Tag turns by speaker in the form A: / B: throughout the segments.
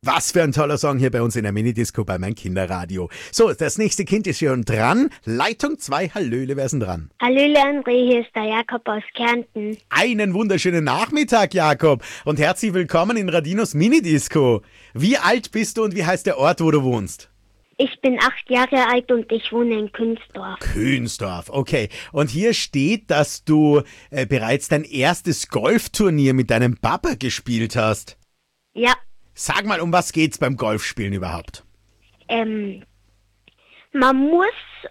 A: Was für ein toller Song hier bei uns in der Minidisco bei mein Kinderradio. So, das nächste Kind ist schon dran. Leitung 2, Hallöle, wer ist denn dran?
B: Hallöle André, hier ist der Jakob aus Kärnten.
A: Einen wunderschönen Nachmittag, Jakob. Und herzlich willkommen in Radinos Minidisco. Wie alt bist du und wie heißt der Ort, wo du wohnst?
B: Ich bin 8 Jahre alt und ich wohne in Künzdorf.
A: Künzdorf, okay. Und hier steht, dass du bereits dein erstes Golfturnier mit deinem Papa gespielt hast.
B: Ja,
A: Sag mal, um was geht's beim Golfspielen überhaupt?
B: man muss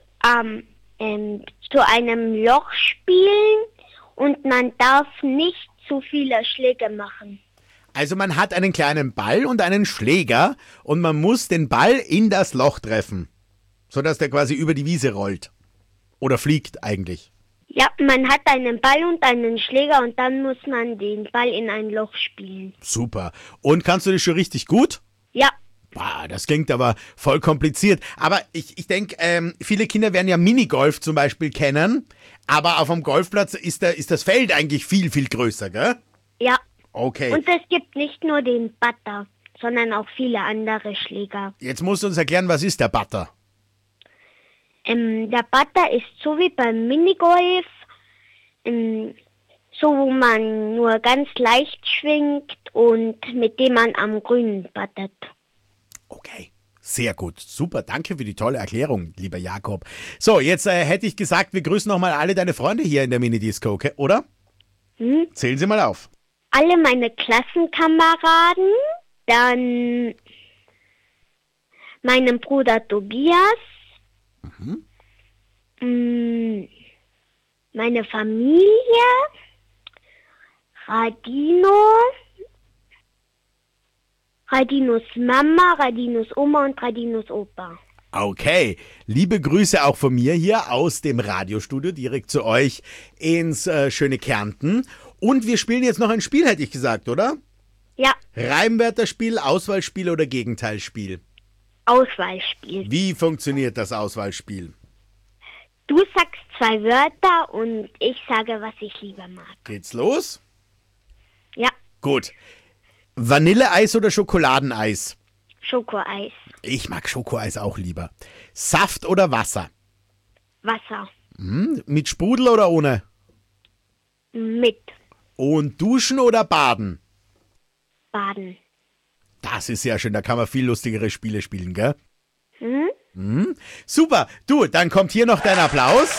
B: zu einem Loch spielen und man darf nicht zu viele Schläge machen.
A: Also man hat einen kleinen Ball und einen Schläger und man muss den Ball in das Loch treffen, sodass der quasi über die Wiese rollt. Oder fliegt eigentlich.
B: Ja, man hat einen Ball und einen Schläger und dann muss man den Ball in ein Loch spielen.
A: Super. Und kannst du das schon richtig gut?
B: Ja,
A: Boah, das klingt aber voll kompliziert. Aber ich denke, viele Kinder werden ja Minigolf zum Beispiel kennen. Aber auf einem Golfplatz ist das Feld eigentlich viel, viel größer, gell?
B: ja.
A: Okay.
B: Und es gibt nicht nur den Butter, sondern auch viele andere Schläger.
A: Jetzt musst du uns erklären, was ist der Butter?
B: Der Butter ist so wie beim Minigolf, so wo man nur ganz leicht schwingt und mit dem man am Grünen buttert.
A: Okay, sehr gut. Super, danke für die tolle Erklärung, lieber Jakob. So, jetzt hätte ich gesagt, wir grüßen nochmal alle deine Freunde hier in der Minidisco, okay? Oder? Zählen Sie mal auf.
B: Alle meine Klassenkameraden, dann meinen Bruder Tobias, meine Familie, Radinos Mama, Radinos Oma und Radinos Opa.
A: Okay, liebe Grüße auch von mir hier aus dem Radiostudio direkt zu euch ins schöne Kärnten. Und wir spielen jetzt noch ein Spiel, hätte ich gesagt, oder?
B: Ja,
A: Reimwörterspiel, Auswahlspiel oder Gegenteilspiel?
B: Auswahlspiel.
A: Wie funktioniert das Auswahlspiel?
B: Du sagst 2 Wörter und ich sage, was ich lieber mag.
A: Geht's los?
B: Ja,
A: Gut. Vanilleeis oder Schokoladeneis?
B: Schokoeis,
A: Ich mag Schokoeis auch lieber. Saft oder Wasser?
B: Wasser,
A: Mit Sprudel oder ohne?
B: mit,
A: Und duschen oder baden?
B: Baden.
A: Das ist sehr schön, da kann man viel lustigere Spiele spielen, gell? Super, du, dann kommt hier noch dein Applaus.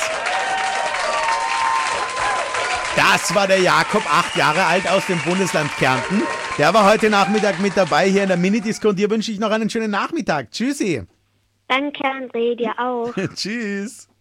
A: Das war der Jakob, 8 Jahre alt aus dem Bundesland Kärnten. Der war heute Nachmittag mit dabei hier in der Minidisco und dir wünsche ich noch einen schönen Nachmittag. Tschüssi.
B: Danke, André, dir auch.
A: Tschüss.